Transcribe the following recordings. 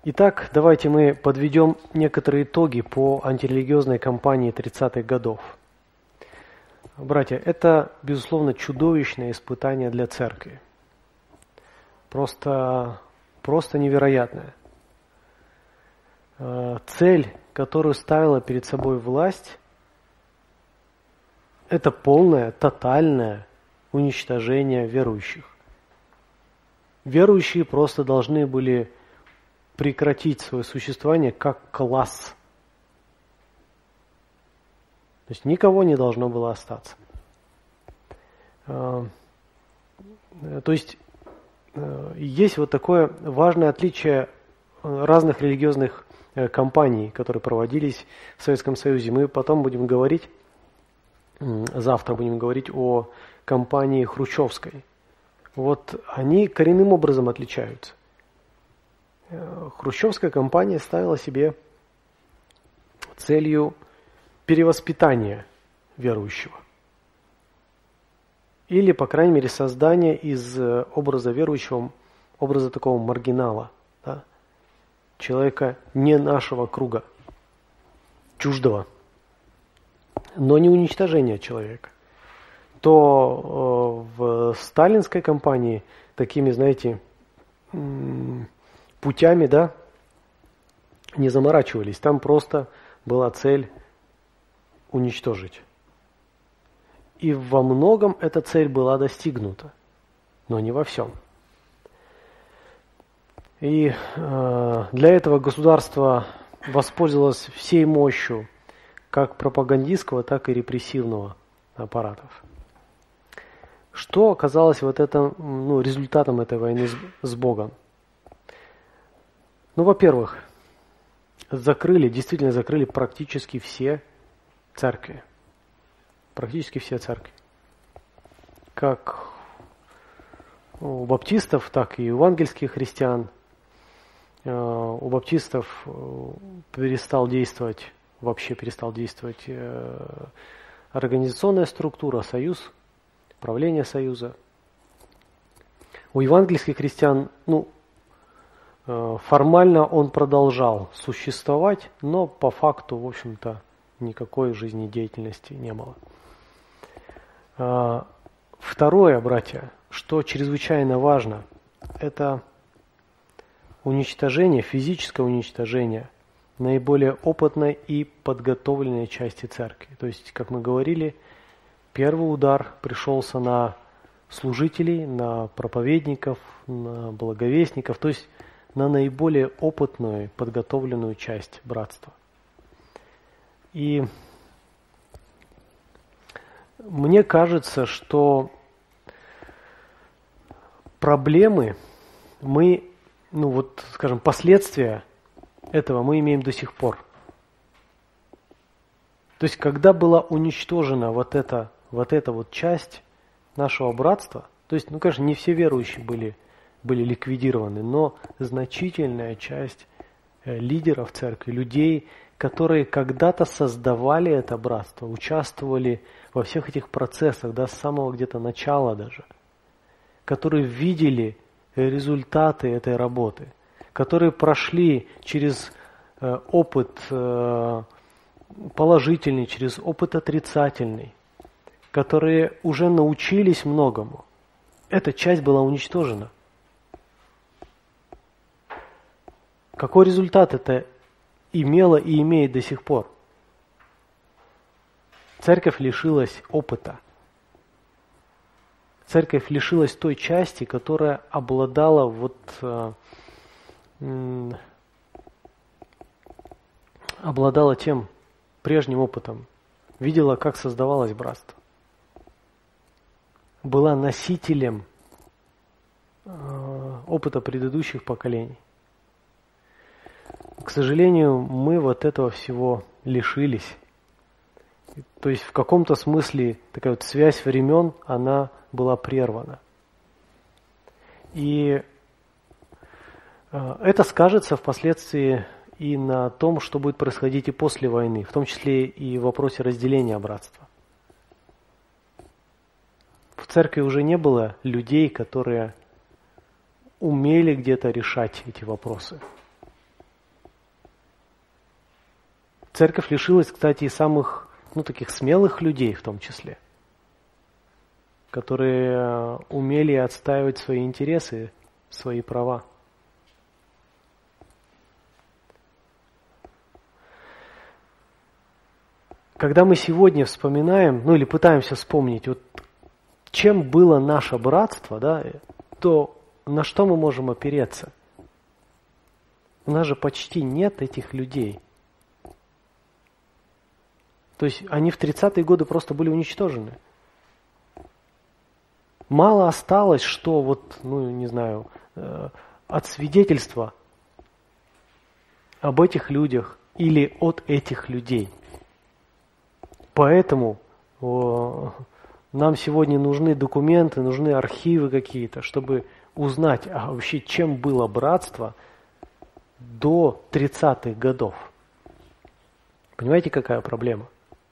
Итак, давайте мы подведем некоторые итоги по антирелигиозной кампании 30-х годов. Братья, это, безусловно, чудовищное испытание для церкви. Просто невероятное. Цель, которую ставила перед собой власть, это полное, тотальное уничтожение верующих. Верующие просто должны были прекратить свое существование как класс. То есть никого не должно было остаться. То есть есть вот такое важное отличие разных религиозных кампаний, которые проводились в Советском Союзе. Мы потом будем говорить, завтра будем говорить о кампании хрущевской. Вот они коренным образом отличаются. Хрущевская кампания ставила себе целью перевоспитания верующего. Или, по крайней мере, создания из образа верующего, образа такого маргинала, да? Человека не нашего круга, чуждого, но не уничтожения человека. То в сталинской кампании такими, знаете, путями, да, не заморачивались. Там просто была цель уничтожить. И во многом эта цель была достигнута, но не во всем. И для этого государство воспользовалось всей мощью как пропагандистского, так и репрессивного аппаратов. Что оказалось вот это, результатом этой войны с Богом? Во-первых, действительно закрыли практически все церкви. Практически все церкви. Как у баптистов, так и у евангельских христиан. У баптистов перестала действовать организационная структура, союз, правление союза. У евангельских христиан, формально он продолжал существовать, но по факту, в общем-то, никакой жизнедеятельности не было. Второе, братья, что чрезвычайно важно, это физическое уничтожение наиболее опытной и подготовленной части церкви. То есть, как мы говорили, первый удар пришелся на служителей, на проповедников, на благовестников, то есть на наиболее опытную, подготовленную часть братства. И мне кажется, что проблемы последствия этого мы имеем до сих пор. То есть, когда была уничтожена вот эта часть нашего братства, то есть, конечно, не все верующие были ликвидированы, но значительная часть лидеров церкви, людей, которые когда-то создавали это братство, участвовали во всех этих процессах, с самого где-то начала даже, которые видели результаты этой работы, которые прошли через опыт положительный, через опыт отрицательный, которые уже научились многому. Эта часть была уничтожена. Какой результат это имело и имеет до сих пор? Церковь лишилась опыта. Церковь лишилась той части, которая обладала тем прежним опытом, видела, как создавалось братство, была носителем опыта предыдущих поколений. К сожалению, мы этого всего лишились. То есть в каком-то смысле такая связь времен, она была прервана. И это скажется впоследствии и на том, что будет происходить и после войны, в том числе и в вопросе разделения братства. В церкви уже не было людей, которые умели где-то решать эти вопросы. Церковь лишилась, кстати, и самых, таких смелых людей в том числе, которые умели отстаивать свои интересы, свои права. Когда мы сегодня вспоминаем, или пытаемся вспомнить, чем было наше братство, да, то на что мы можем опереться? У нас же почти нет этих людей. То есть они в 30-е годы просто были уничтожены. Мало осталось, что от свидетельства об этих людях или от этих людей. Поэтому нам сегодня нужны документы, нужны архивы какие-то, чтобы узнать, вообще чем было братство до 30-х годов. Понимаете, какая проблема?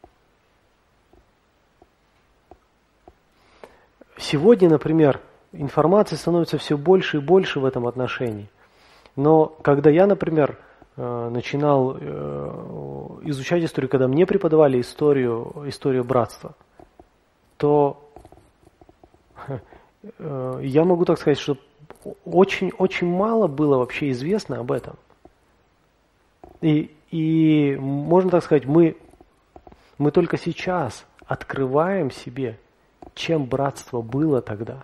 Сегодня, например, информации становится все больше и больше в этом отношении. Но когда я, например, начинал изучать историю, когда мне преподавали историю братства, то я могу так сказать, что очень мало было вообще известно об этом. И можно так сказать, мы только сейчас открываем себе, чем братство было тогда.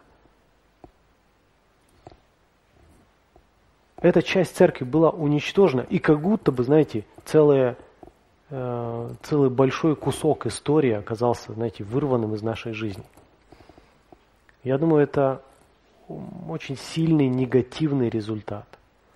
Эта часть церкви была уничтожена, и как будто бы, знаете, целый большой кусок истории оказался, вырванным из нашей жизни. Я думаю, это очень сильный негативный результат.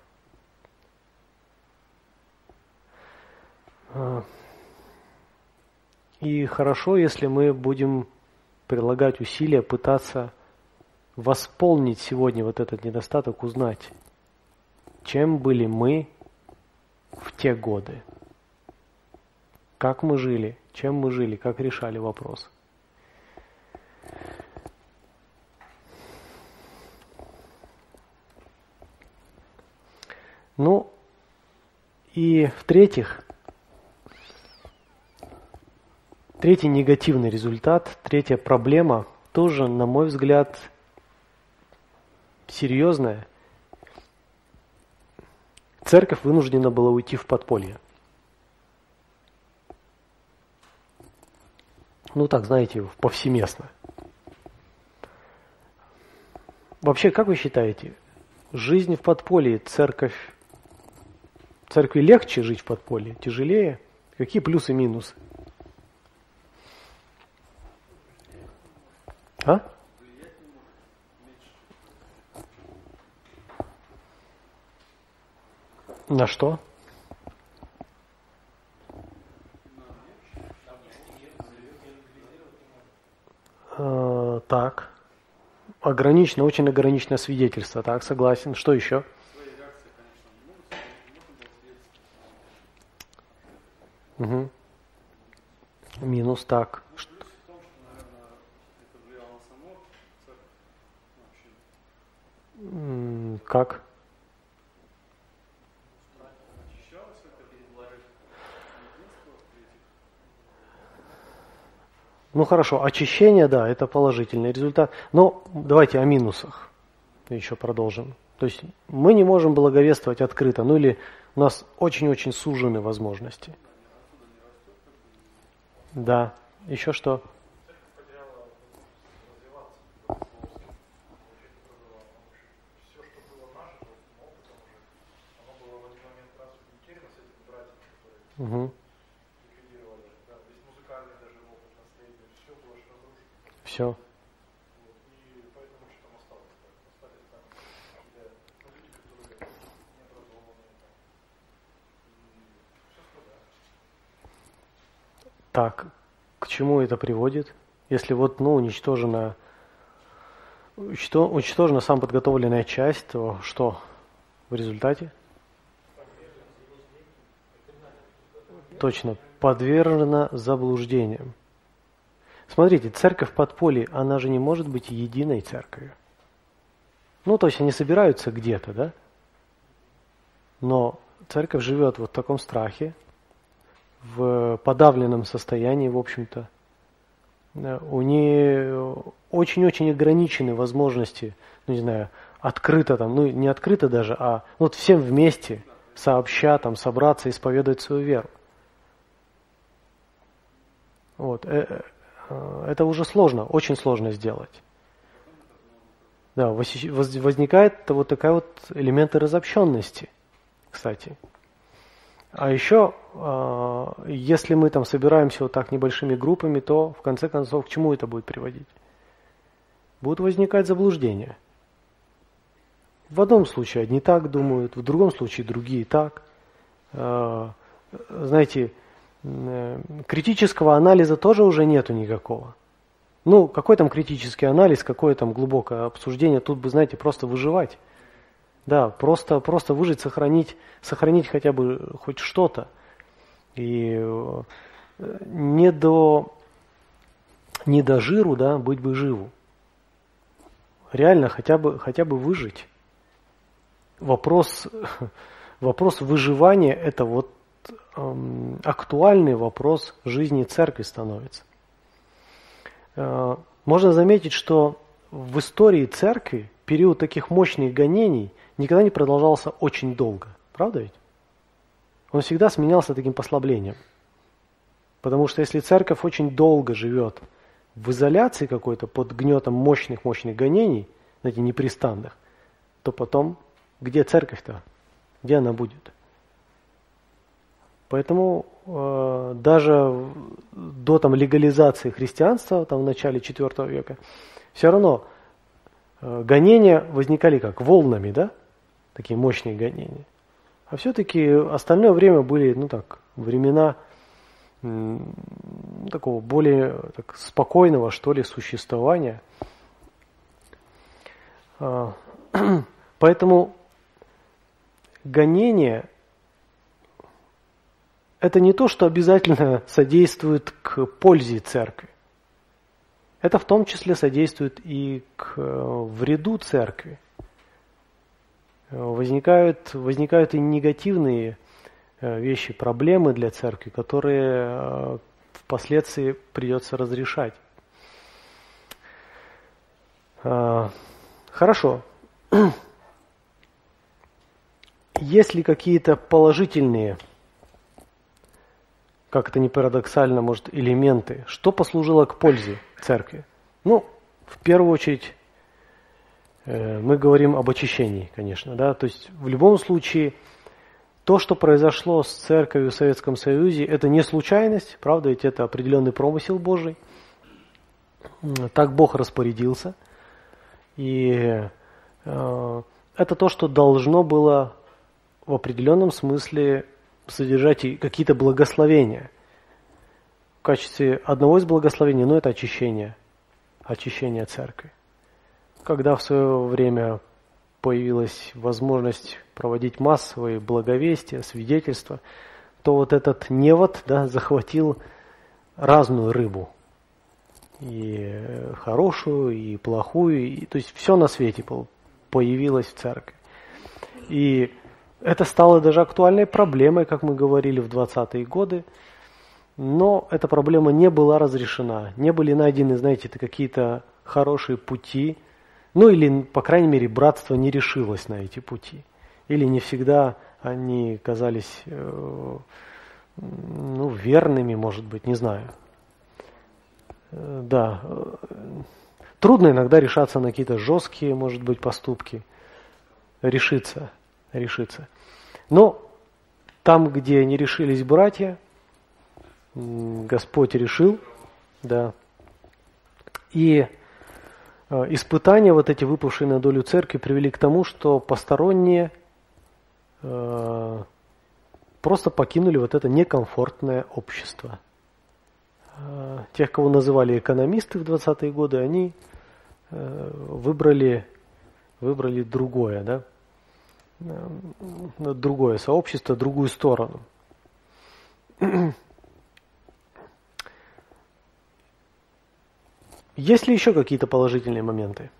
И хорошо, если мы будем прилагать усилия, пытаться восполнить сегодня этот недостаток, узнать, чем были мы в те годы, как мы жили, чем мы жили, как решали вопросы. И в-третьих, третий негативный результат, третья проблема, тоже, на мой взгляд, серьезная. Церковь вынуждена была уйти в подполье. Повсеместно. Вообще, как вы считаете, жизнь в подполье, церкви легче жить в подполье, тяжелее? Какие плюсы и минусы? На что? Так. Очень ограниченное свидетельство. Так, согласен. Что еще? Угу. Минус, так. Как? Хорошо, очищение, да, это положительный результат. Но давайте о минусах еще продолжим. То есть мы не можем благовествовать открыто, или у нас очень-очень сужены возможности. Да, еще что? Угу. Все. Так, к чему это приводит? Если уничтожена сам подготовленная часть, то что в результате? Точно, подвержена заблуждениям. Смотрите, церковь в подполье, она же не может быть единой церковью. То есть они собираются где-то, да? Но церковь живет в таком страхе, в подавленном состоянии, в общем-то. У нее очень-очень ограничены возможности, ну не знаю, открыто там, ну не открыто даже, а вот всем вместе сообща там собраться и исповедовать свою веру. Вот. Это уже сложно, очень сложно сделать. Да, возникает вот такая вот элементы разобщенности, кстати. А еще, если мы там собираемся вот так небольшими группами, то в конце концов к чему это будет приводить? Будут возникать заблуждения. В одном случае одни так думают, в другом случае другие так. Знаете, критического анализа тоже уже нету никакого. Ну, какой там критический анализ, какое там глубокое обсуждение, тут бы, знаете, просто выживать. Да, просто выжить, сохранить хотя бы хоть что-то. И не до жиру, да, быть бы живу. Реально хотя бы выжить. Вопрос выживания – это вот актуальный вопрос жизни церкви становится. Можно заметить, что в истории церкви период таких мощных гонений никогда не продолжался очень долго. Правда ведь? Он всегда сменялся таким послаблением. Потому что если церковь очень долго живет в изоляции какой-то, под гнетом мощных гонений, знаете, непрестанных, то потом где церковь-то? Где она будет? Поэтому даже до там, легализации христианства, там, в начале IV века, все равно гонения возникали как? Волнами, да? Такие мощные гонения. А все-таки остальное время были, ну так, времена такого более так, спокойного, что ли, существования. Поэтому гонение – это не то, что обязательно содействует к пользе церкви. Это в том числе содействует и к вреду церкви. Возникают и негативные вещи, проблемы для церкви, которые впоследствии придется разрешать. Хорошо. Есть ли какие-то положительные, как это ни парадоксально, может, элементы, что послужило к пользе церкви? Ну, в первую очередь, мы говорим об очищении, конечно, да, то есть в любом случае то, что произошло с церковью в Советском Союзе, это не случайность, правда, ведь это определенный промысел Божий, так Бог распорядился, и это то, что должно было в определенном смысле содержать и какие-то благословения. В качестве одного из благословений, ну, это очищение церкви. Когда в свое время появилась возможность проводить массовые благовестия, свидетельства, то вот этот невод, да, захватил разную рыбу. И хорошую, и плохую, то есть все на свете появилось в церкви. И это стало даже актуальной проблемой, как мы говорили, в 20-е годы. Но эта проблема не была разрешена. Не были найдены, знаете, какие-то хорошие пути. Ну или, по крайней мере, братство не решилось на эти пути. Или не всегда они казались верными, может быть, не знаю. Да. Трудно иногда решаться на какие-то жесткие, может быть, поступки. Решиться. Но там, где не решились братья, Господь решил, да. И испытания, вот эти выпавшие на долю церкви, привели к тому, что посторонние просто покинули вот это некомфортное общество. Тех, кого называли экономисты в 20-е годы, они выбрали другое, да? Другое сообщество, другую сторону. Есть ли еще какие-то положительные моменты?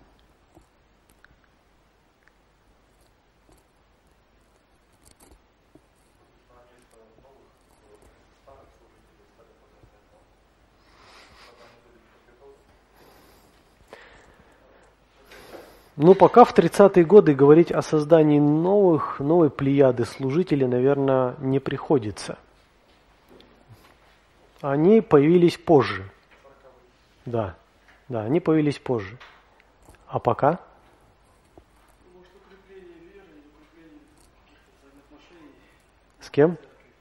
Ну, пока в 30-е годы говорить о создании новой плеяды служителей, наверное, не приходится. Они появились позже. Да, они появились позже. А пока? С кем?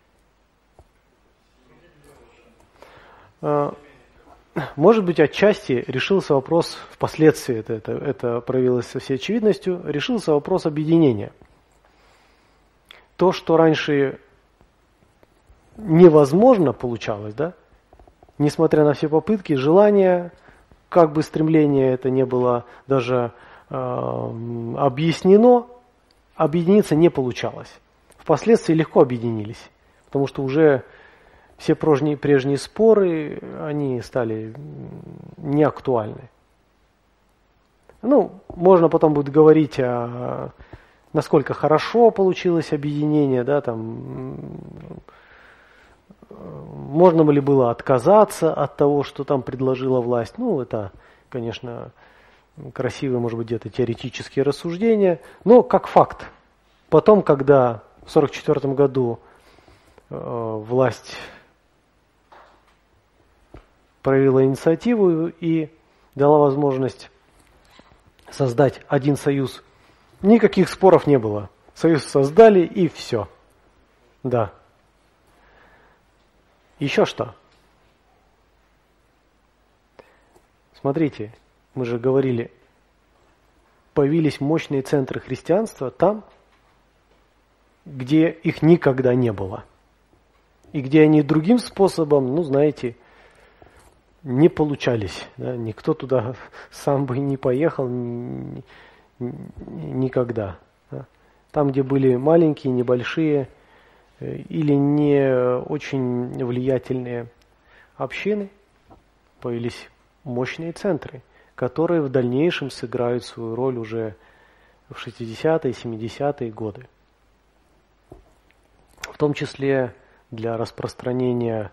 Может быть, отчасти решился вопрос, впоследствии это проявилось со всей очевидностью, решился вопрос объединения. То, что раньше невозможно получалось, да, несмотря на все попытки, желания, как бы стремление это не было даже объяснено, объединиться не получалось. Впоследствии легко объединились, потому что уже все прежние споры, они стали неактуальны. Ну, можно потом будет говорить о насколько хорошо получилось объединение, да, там, можно ли было отказаться от того, что там предложила власть. Ну, это, конечно, красивые, может быть, где-то теоретические рассуждения, но как факт. Потом, когда в 1944 году власть проявила инициативу и дала возможность создать один союз, никаких споров не было. Союз создали и все. Да. Еще что? Смотрите, мы же говорили, появились мощные центры христианства там, где их никогда не было. И где они другим способом, ну, знаете, не получались. Да? Никто туда сам бы не поехал никогда. Да? Там, где были маленькие, небольшие или не очень влиятельные общины, появились мощные центры, которые в дальнейшем сыграют свою роль уже в 60-е, 70-е годы. В том числе для распространения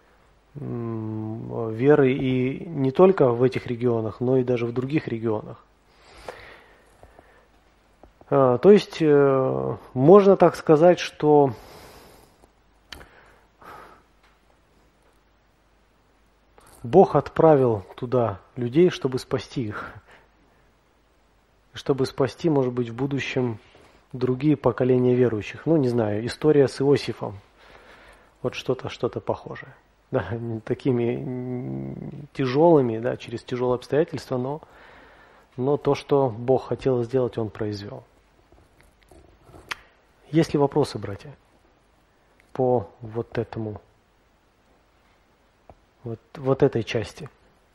веры и не только в этих регионах, но и даже в других регионах. То есть можно так сказать, что Бог отправил туда людей, чтобы спасти их. Чтобы спасти, может быть, в будущем другие поколения верующих. Ну, не знаю, история с Иосифом. Вот что-то похожее. Да, такими тяжелыми, да, через тяжелые обстоятельства, но то, что Бог хотел сделать, Он произвел. Есть ли вопросы, братья, по вот этому, вот этой части?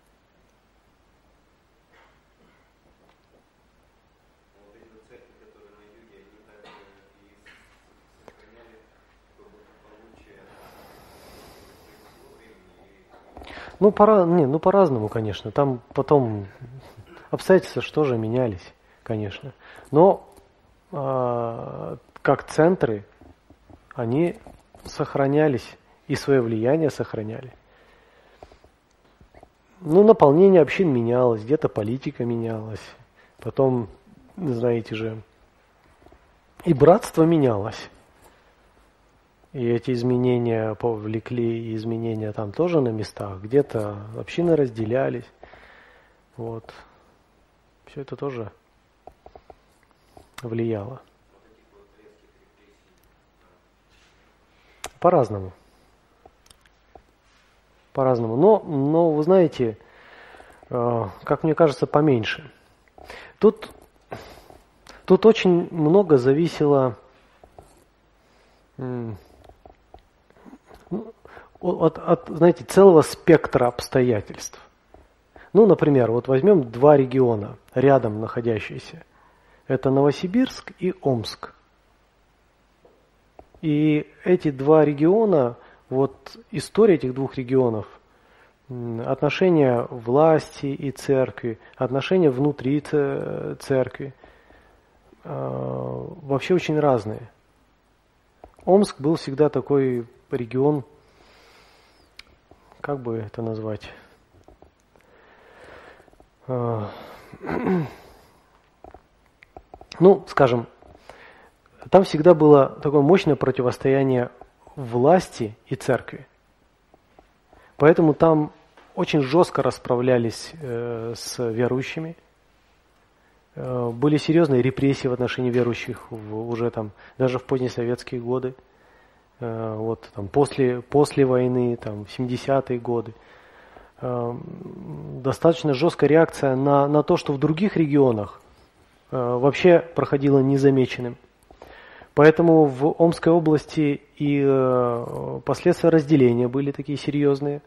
Ну, по-разному, конечно. Там потом обстоятельства что же менялись, конечно. Но как центры, они сохранялись и свое влияние сохраняли. Ну, наполнение общин менялось, где-то политика менялась. Потом, знаете же, и братство менялось. И эти изменения повлекли изменения там тоже на местах. Где-то общины разделялись. Вот. Все это тоже влияло. По-разному. По-разному. Но вы знаете, как мне кажется, поменьше. Тут очень много зависело от, знаете, целого спектра обстоятельств. Ну, например, вот возьмем два региона, рядом находящиеся. Это Новосибирск и Омск. И эти два региона, вот история этих двух регионов, отношения власти и церкви, отношения внутри церкви, вообще очень разные. Омск был всегда такой регион, как бы это назвать, Ну, скажем, там всегда было такое мощное противостояние власти и церкви. Поэтому там очень жестко расправлялись с верующими. Были серьезные репрессии в отношении верующих уже там, даже в позднесоветские годы. Вот там после войны, там, в 70-е годы. Достаточно жесткая реакция на то, что в других регионах вообще проходило незамеченным. Поэтому в Омской области и последствия разделения были такие серьезные.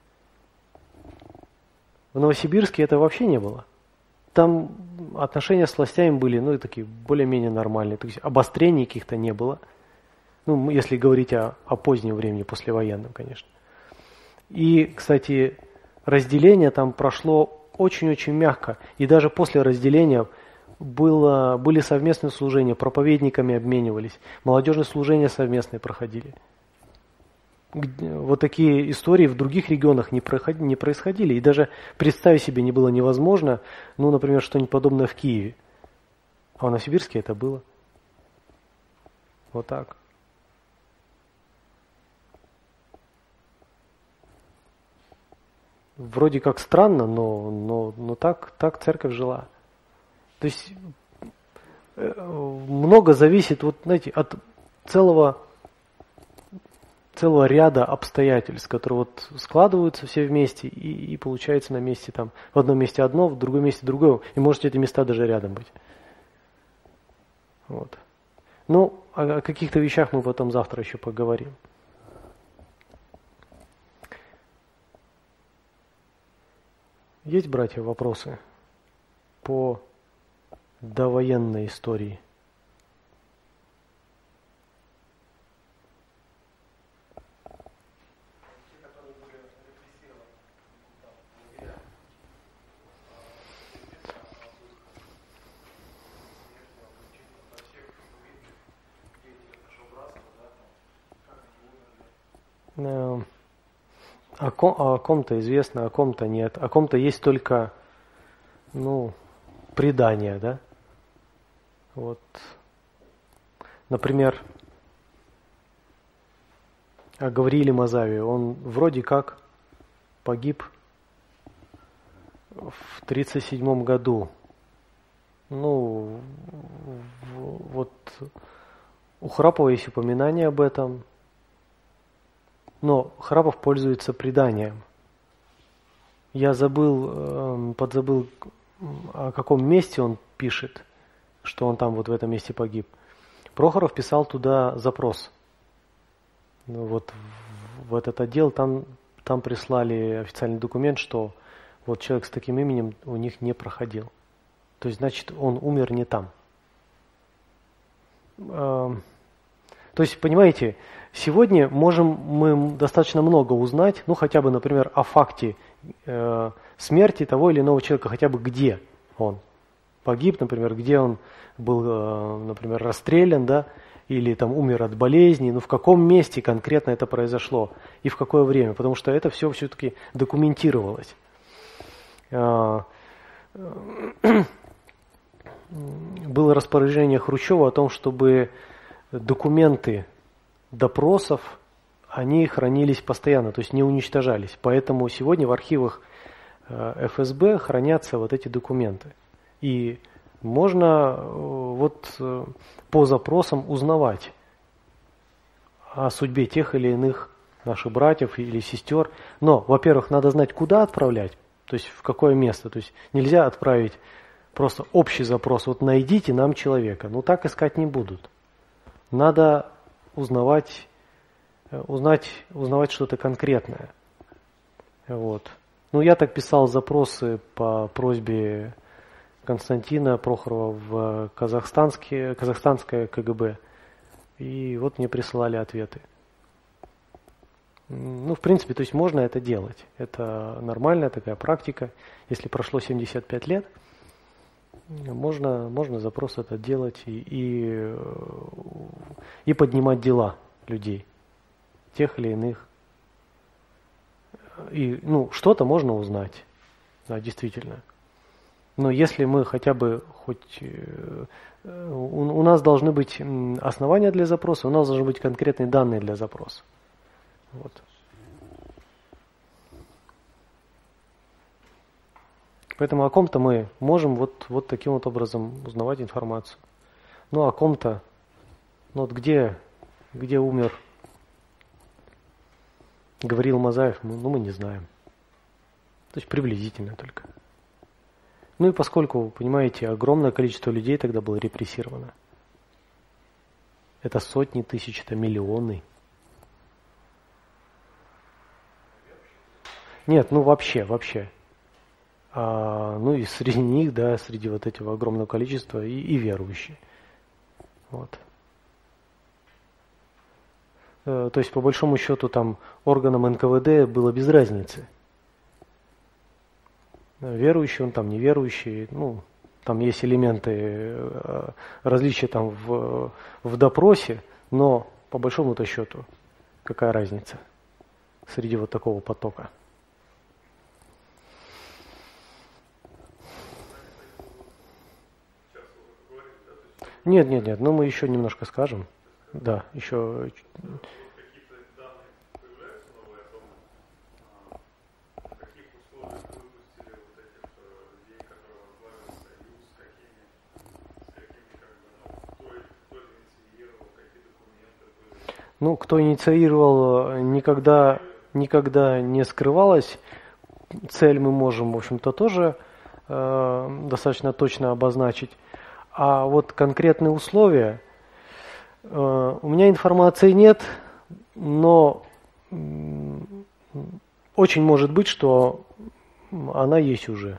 В Новосибирске это вообще не было. Там отношения с властями были, ну, такие более-менее нормальные. То есть обострений каких-то не было. Ну, если говорить о позднем времени, послевоенном, конечно. И, кстати, разделение там прошло очень-очень мягко. И даже после разделения были совместные служения, проповедниками обменивались, молодежные служения совместные проходили. Вот такие истории в других регионах не происходили. И даже представить себе не было невозможно, ну, например, что-нибудь подобное в Киеве. А в Новосибирске это было. Вот так. Вроде как странно, но так церковь жила. То есть много зависит, вот, знаете, от целого ряда обстоятельств, которые вот складываются все вместе и получается на месте там, в одном месте одно, в другом месте другое, и может эти места даже рядом быть. Вот. Ну, о каких-то вещах мы потом завтра еще поговорим. Есть, братья, вопросы по довоенной истории? О ком-то известно, о ком-то нет. О ком-то есть только, предания, да? Вот. Например, о Гаврииле Мазавии. Он вроде как погиб в 1937 году. Вот у Храпова есть упоминание об этом. Но Храпов пользуется преданием. Я подзабыл, о каком месте он пишет, что он там вот в этом месте погиб. Прохоров писал туда запрос. Вот в этот отдел там прислали официальный документ, что вот человек с таким именем у них не проходил. То есть, значит, он умер не там. То есть, понимаете, сегодня можем мы достаточно много узнать, хотя бы, например, о факте смерти того или иного человека, хотя бы где он погиб, например, где он был, например, расстрелян, да, или там умер от болезни, в каком месте конкретно это произошло и в какое время, потому что это все-таки документировалось. Было распоряжение Хрущева о том, чтобы документы допросов, они хранились постоянно, то есть не уничтожались. Поэтому сегодня в архивах ФСБ хранятся вот эти документы. И можно по запросам узнавать о судьбе тех или иных наших братьев или сестер. Но, во-первых, надо знать, куда отправлять, то есть в какое место. То есть нельзя отправить просто общий запрос, вот найдите нам человека. Так искать не будут. Надо узнавать что-то конкретное. Вот. Я так писал запросы по просьбе Константина Прохорова в казахстанское КГБ. И вот мне присылали ответы. В принципе, то есть можно это делать. Это нормальная такая практика. Если прошло 75 лет, можно запрос этот делать и поднимать дела людей, тех или иных. И что-то можно узнать. Да, действительно. Но если мы хотя бы у нас должны быть основания для запроса, у нас должны быть конкретные данные для запроса. Вот. Поэтому о ком-то мы можем вот таким вот образом узнавать информацию. Ну, о ком-то, ну вот где умер Гавриил Мазаев, мы не знаем. То есть приблизительно только. Ну и поскольку, понимаете, огромное количество людей тогда было репрессировано. Это сотни тысяч, это миллионы. Нет, ну вообще. Ну и среди них, да, среди вот этого огромного количества и верующие. Вот. То есть, по большому счету, там органам НКВД было без разницы. Верующий он там, неверующий, ну, там есть элементы различия там в допросе, но по большому-то счету, какая разница среди вот такого потока? Нет, но мы еще немножко скажем. Да, еще... Ну, кто инициировал, никогда не скрывалась. Цель мы можем, в общем-то, тоже достаточно точно обозначить. А вот конкретные условия, у меня информации нет, но очень может быть, что она есть уже.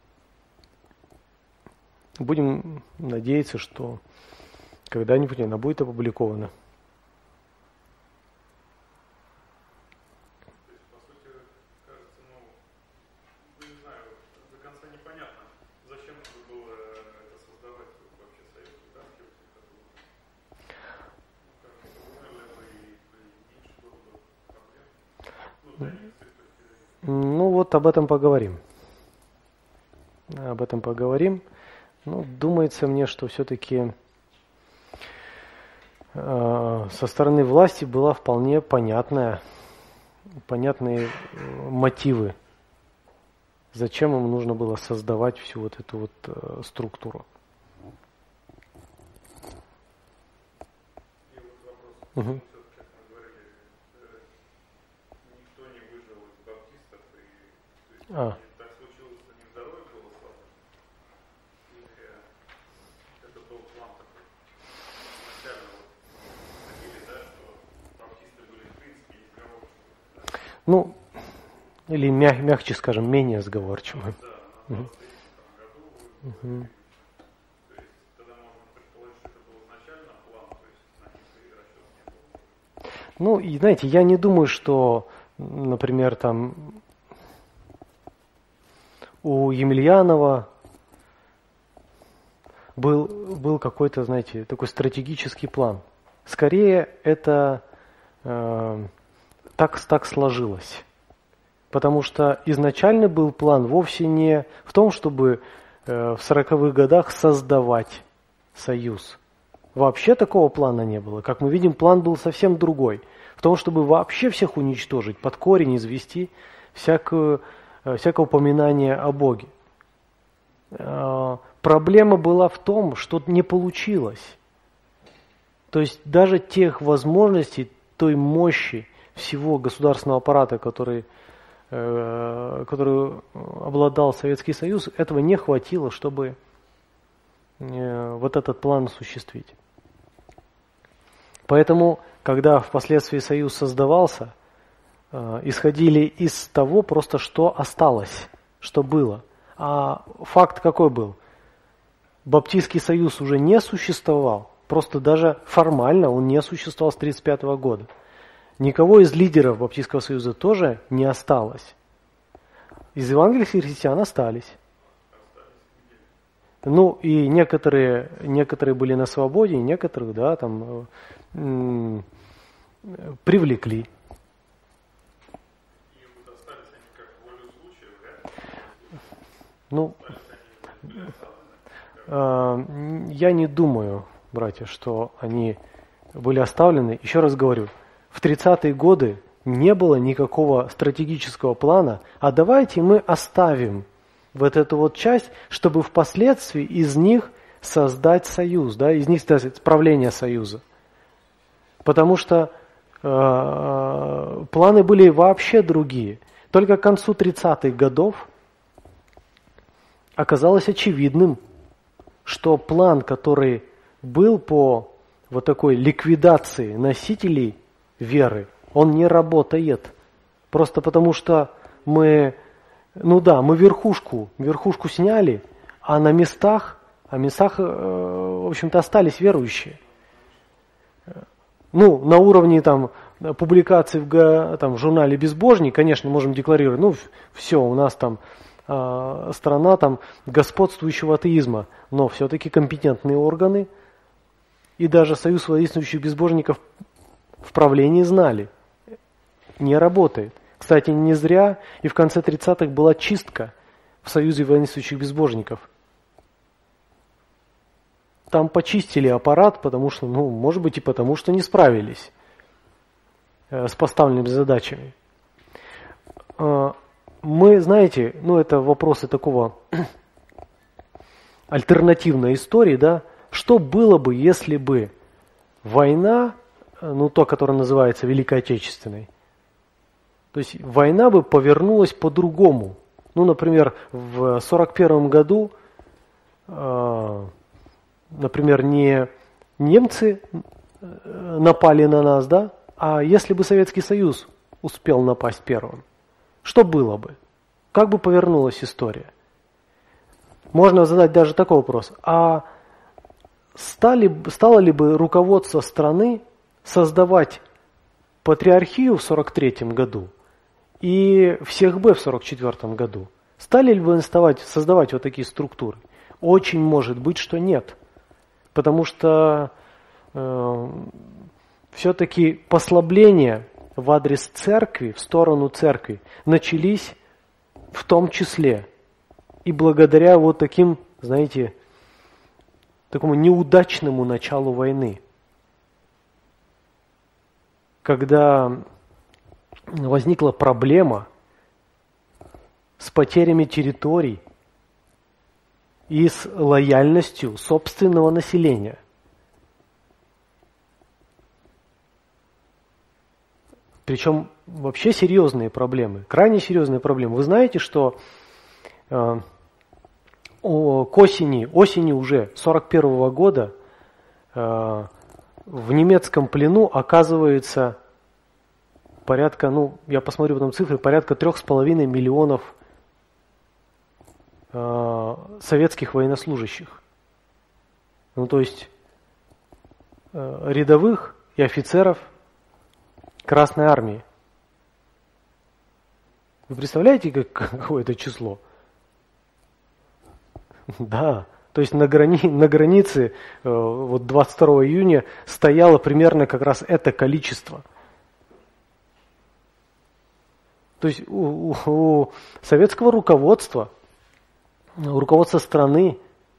Будем надеяться, что когда-нибудь она будет опубликована. Ну вот об этом поговорим. Ну, думается мне, что все-таки со стороны власти была вполне понятные мотивы, зачем им нужно было создавать всю вот эту вот структуру. Угу. Так случилось, что не здоровье было слабо. Или это был план такой. Изначально хотели, да, что баптисты были в принципе несговорчивы. Ну, или мягче скажем, менее сговорчивы. Да, на 23-м году угу. То есть тогда можно предположить, что это был изначально план, то есть на них и расчет не было. Ну, и знаете, я не думаю, что, например, там у Емельянова был какой-то, знаете, такой стратегический план. Скорее, это так сложилось. Потому что изначально был план вовсе не в том, чтобы в 40-х годах создавать союз. Вообще такого плана не было. Как мы видим, план был совсем другой. В том, чтобы вообще всех уничтожить, под корень извести всякое упоминание о Боге. Проблема была в том, что не получилось. То есть даже тех возможностей, той мощи всего государственного аппарата, который обладал Советский Союз, этого не хватило, чтобы вот этот план осуществить. Поэтому, когда впоследствии Союз создавался, исходили из того просто, что осталось, что было. А факт какой был? Баптистский союз уже не существовал, просто даже формально он не существовал с 1935 года. Никого из лидеров Баптистского союза тоже не осталось. Из евангельских христиан остались. Ну и некоторые были на свободе, некоторых, да, там привлекли. Ну, Я не думаю, братья, что они были оставлены. Еще раз говорю, в 30-е годы не было никакого стратегического плана, а давайте мы оставим вот эту вот часть, чтобы впоследствии из них создать союз, да, из них создать правление союза. Потому что планы были вообще другие. Только к концу 30-х годов оказалось очевидным, что план, который был по вот такой ликвидации носителей веры, он не работает. Просто потому что мы верхушку сняли, а на местах, в общем-то, остались верующие. На уровне публикаций в журнале «Безбожник», конечно, можем декларировать, все, у нас страна господствующего атеизма, но все-таки компетентные органы и даже Союз воинствующих безбожников в правлении знали. Не работает. Кстати, не зря и в конце 30-х была чистка в Союзе воинствующих безбожников. Там почистили аппарат, потому что, может быть, и потому что не справились с поставленными задачами. Мы, знаете, это вопросы такого альтернативной истории, да, что было бы, если бы война, то, которая называется Великой Отечественной, то есть война бы повернулась по-другому. Например, в 1941 году, например, не немцы напали на нас, да, а если бы Советский Союз успел напасть первым, что было бы? Как бы повернулась история? Можно задать даже такой вопрос. А стало ли бы руководство страны создавать патриархию в 1943 году и всех Б в 1944 году? Стали ли бы создавать вот такие структуры? Очень может быть, что нет. Потому что все-таки послабления в адрес церкви, в сторону церкви, начались в том числе и благодаря вот таким, знаете, такому неудачному началу войны. Когда возникла проблема с потерями территорий и с лояльностью собственного населения. Причем вообще серьезные проблемы, крайне серьезные проблемы. Вы знаете, что к осени уже 1941 года в немецком плену оказывается порядка, я посмотрю потом цифры, порядка 3,5 миллионов советских военнослужащих. То есть рядовых и офицеров Красной Армии. Вы представляете, какое это число? Да, то есть на границе 22 июня стояло примерно как раз это количество. То есть у советского руководства страны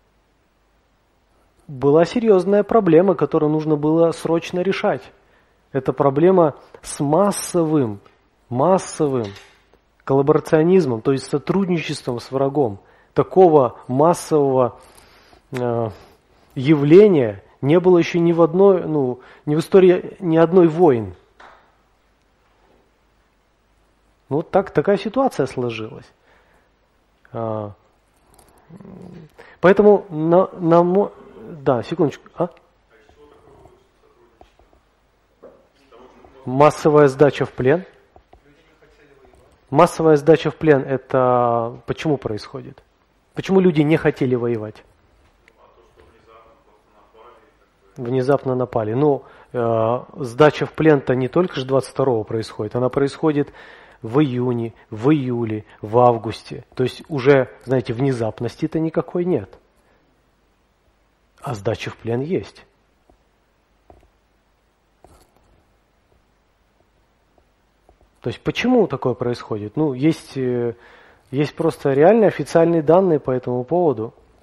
была серьезная проблема, которую нужно было срочно решать. Это проблема с массовым коллаборационизмом, то есть сотрудничеством с врагом. Такого массового явления не было еще ни в истории ни одной войны. Такая ситуация сложилась. Поэтому да, секундочку. Массовая сдача в плен. Массовая сдача в плен, это почему происходит? Почему люди не хотели воевать? Внезапно напали. Сдача в плен-то не только же 22-го происходит, она происходит в июне, в июле, в августе. То есть уже, знаете, внезапности-то никакой нет. А сдача в плен есть. То есть почему такое происходит? Есть просто реальные официальные данные по этому поводу.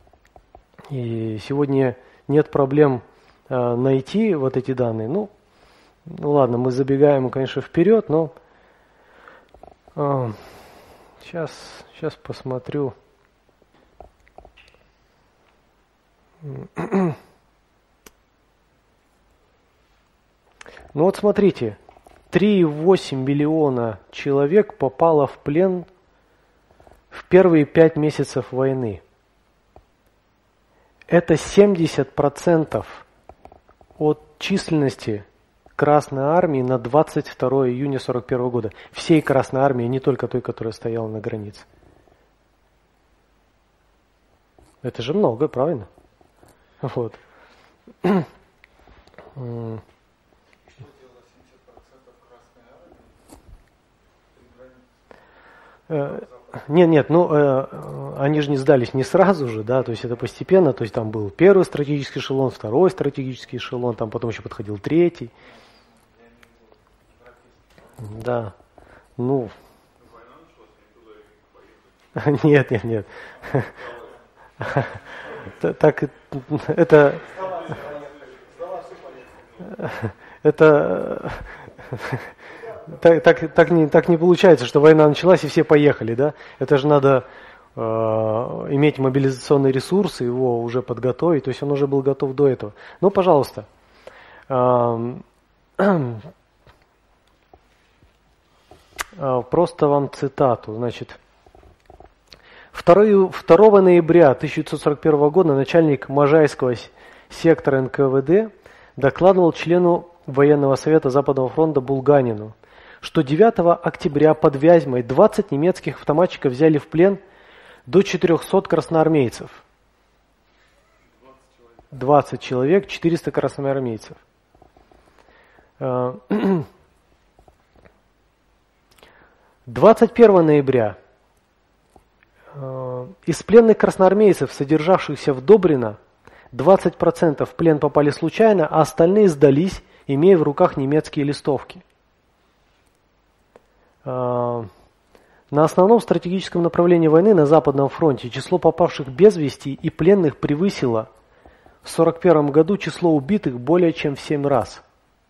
И сегодня нет проблем найти вот эти данные. Ну ладно, мы забегаем, конечно, вперед, но сейчас посмотрю. Ну вот смотрите, 3,8 миллиона человек попало в плен в первые 5 месяцев войны. Это 70% от численности Красной Армии на 22 июня 1941 года. Всей Красной Армии, не только той, которая стояла на границе. Это же много, правильно? Вот. Что делало 70% Красной Армии? Нет, они же не сдались не сразу же, да, то есть это постепенно, то есть там был первый стратегический эшелон, второй стратегический эшелон, там потом еще подходил третий. Да, ну. Нет. Так, так не получается, что война началась и все поехали, да? Это же надо иметь мобилизационный ресурс, его уже подготовить, то есть он уже был готов до этого. Ну, пожалуйста. Просто вам цитату. Значит, 2 ноября 1941 года начальник Можайского сектора НКВД докладывал члену военного совета Западного фронта Булганину, что 9 октября под Вязьмой 20 немецких автоматчиков взяли в плен до 400 красноармейцев. 20 человек, 400 красноармейцев. 21 ноября из пленных красноармейцев, содержавшихся в Добрино, 20% в плен попали случайно, а остальные сдались, имея в руках немецкие листовки. На основном стратегическом направлении войны на Западном фронте число попавших без вести и пленных превысило в 1941 году число убитых более чем в 7 раз.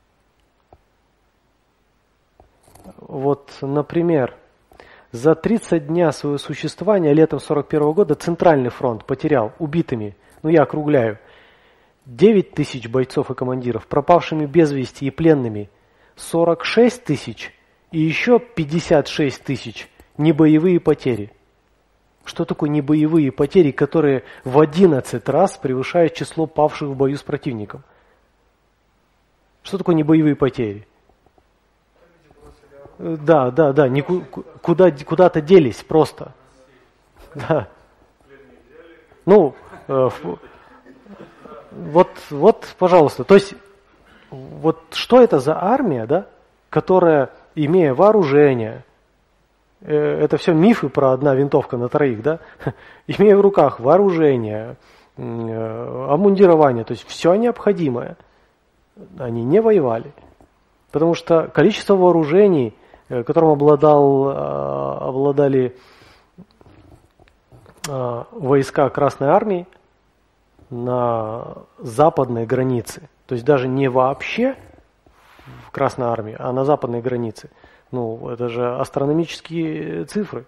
Вот, например, за 30 дня своего существования летом 1941 года Центральный фронт потерял убитыми, я округляю, 9 тысяч бойцов и командиров, пропавшими без вести и пленными 46 тысяч и еще 56 тысяч небоевые потери. Что такое небоевые потери, которые в 11 раз превышают число павших в бою с противником? Что такое небоевые потери? Да, куда-то делись просто. Да. Вот, пожалуйста, то есть, вот что это за армия, да, которая, имея вооружение, это все мифы про одна винтовка на троих, да, имея в руках вооружение, обмундирование, то есть все необходимое, они не воевали. Потому что количество вооружений, которым обладали войска Красной Армии на западной границе, то есть даже не вообще в Красной Армии, а на западной границе, это же астрономические цифры.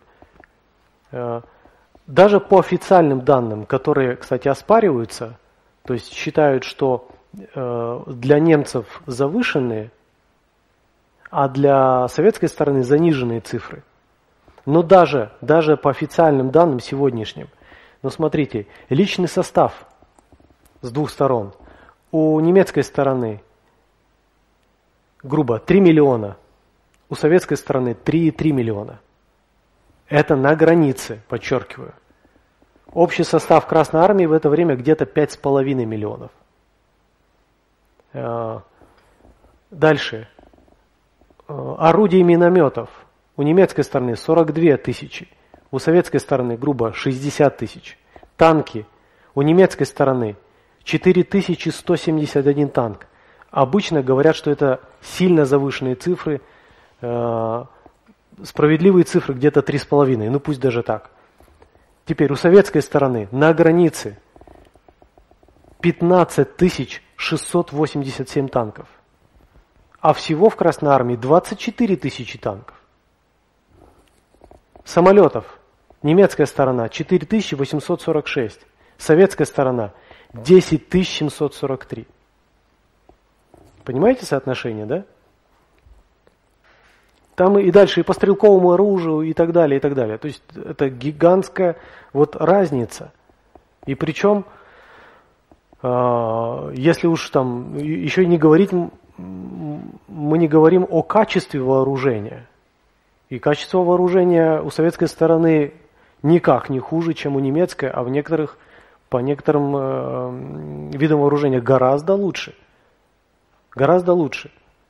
Даже по официальным данным, которые, кстати, оспариваются, то есть считают, что для немцев завышенные, а для советской стороны заниженные цифры. Но даже по официальным данным сегодняшним, смотрите, личный состав с двух сторон. У немецкой стороны, грубо, 3 миллиона, у советской стороны 3,3 миллиона. Это на границе, подчеркиваю. Общий состав Красной Армии в это время где-то 5,5 миллионов. Дальше. Орудий и минометов. У немецкой стороны 42 тысячи, у советской стороны, грубо, 60 тысяч. Танки. У немецкой стороны 4171 танк. Обычно говорят, что это сильно завышенные цифры. Справедливые цифры где-то 3,5, пусть даже так. Теперь у советской стороны на границе 15 687 танков. А всего в Красной Армии 24 тысячи танков. Самолетов. Немецкая сторона 4846. Советская сторона 10 743. Понимаете соотношение, да? Там и дальше и по стрелковому оружию и так далее, и так далее. То есть это гигантская вот разница. И причем, если уж там еще и не говорить, мы не говорим о качестве вооружения. И качество вооружения у советской стороны никак не хуже, чем у немецкой, а по некоторым видам вооружения гораздо лучше. Гораздо лучше.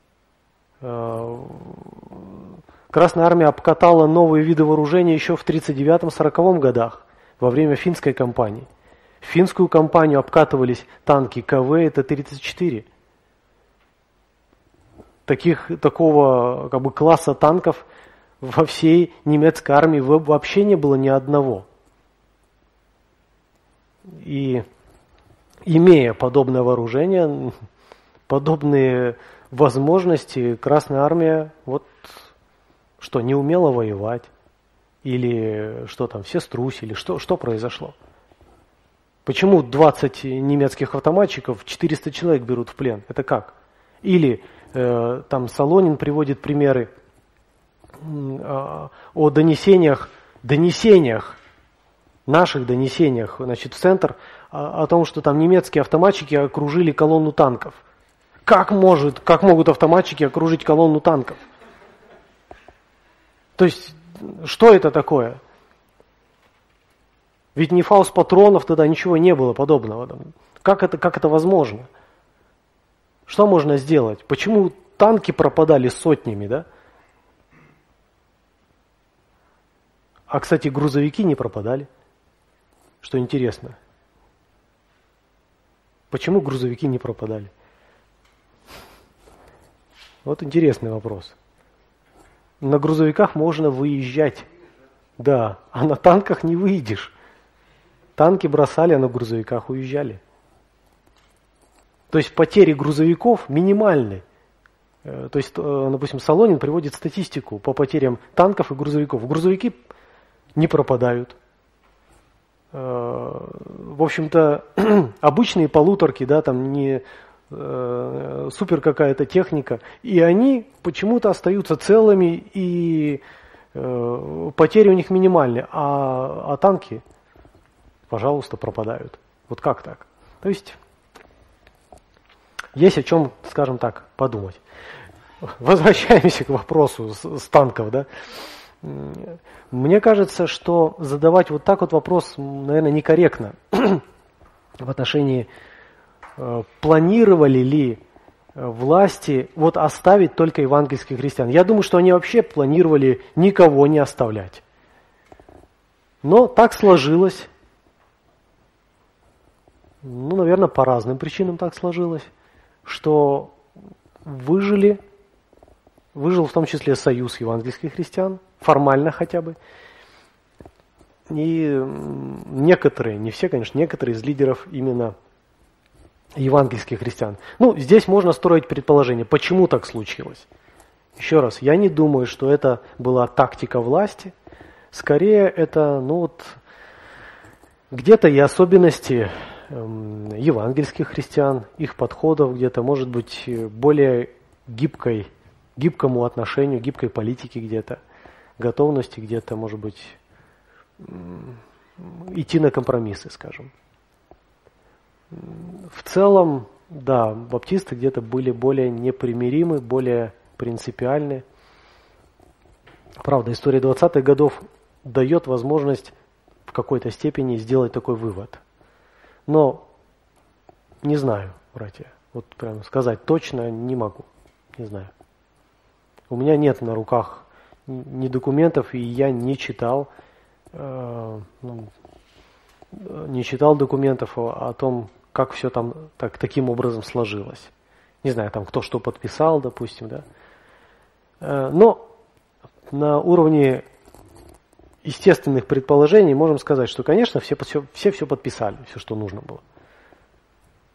Красная армия обкатала новые виды вооружения еще в 1939-1940 годах, во время финской кампании. В финскую кампанию обкатывались танки КВ и Т-34. Такого как бы класса танков во всей немецкой армии вообще не было ни одного. И имея подобное вооружение, подобные возможности, Красная армия вот что, не умела воевать? Или что там, все струсили? Что произошло? Почему 20 немецких автоматчиков 400 человек берут в плен? Это как? Или там Солонин приводит примеры о донесениях, наших донесениях, значит, в центр, о том, что там немецкие автоматчики окружили колонну танков. Как могут автоматчики окружить колонну танков? То есть, что это такое? Ведь ни фауст патронов тогда, ничего не было подобного. Как это возможно? Что можно сделать? Почему танки пропадали сотнями, да? А, кстати, грузовики не пропадали. Что интересно. Почему грузовики не пропадали? Вот интересный вопрос. На грузовиках можно выезжать. Да, а на танках не выедешь. Танки бросали, а на грузовиках уезжали. То есть потери грузовиков минимальны. То есть, допустим, Солонин приводит статистику по потерям танков и грузовиков. Грузовики не пропадают. В общем-то, обычные полуторки, да, там не супер какая-то техника, и они почему-то остаются целыми, и потери у них минимальны, а танки, пожалуйста, пропадают. Вот как так? То есть о чем, скажем так, подумать. Возвращаемся к вопросу с танков, да. Мне кажется, что задавать вот так вот вопрос, наверное, некорректно в отношении, планировали ли власти вот оставить только евангельских христиан. Я думаю, что они вообще планировали никого не оставлять. Но так сложилось. Ну, наверное, по разным причинам так сложилось, что выжил в том числе союз евангельских христиан, формально хотя бы. И некоторые, не все, конечно, некоторые из лидеров именно евангельских христиан. Ну, здесь можно строить предположение, почему так случилось. Еще раз, я не думаю, что это была тактика власти. Скорее, это, где-то и особенности евангельских христиан, их подходов где-то, может быть, более гибкому отношению, гибкой политике где-то, готовности где-то, может быть, идти на компромиссы, скажем. В целом, да, баптисты где-то были более непримиримы, более принципиальны. Правда, история 20-х годов дает возможность в какой-то степени сделать такой вывод. Но не знаю, братья, вот прям сказать точно не могу, не знаю. У меня нет на руках ни документов, и я не читал документов о том, как все там таким образом сложилось. Не знаю, там кто что подписал, допустим, да. Но на уровне естественных предположений можем сказать, что, конечно, все подписали, все, что нужно было.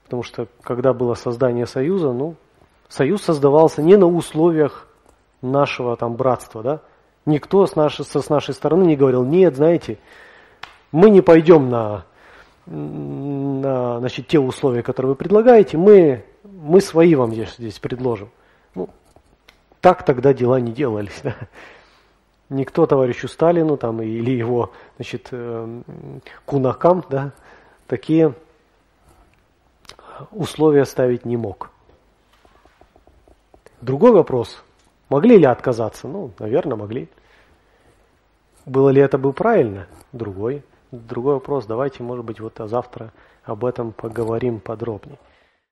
Потому что когда было создание союза, ну, союз создавался не на условиях нашего там братства, да. Никто с нашей стороны не говорил: нет, знаете, мы не пойдем на значит, те условия, которые вы предлагаете, мы свои вам здесь предложим. Ну, так тогда дела не делались. Да? Никто товарищу Сталину там, или его, значит, кунакам, да, такие условия ставить не мог. Другой вопрос: могли ли отказаться? Ну, наверное, могли. Было ли это бы правильно? Другой вопрос. Давайте, может быть, вот завтра об этом поговорим подробнее.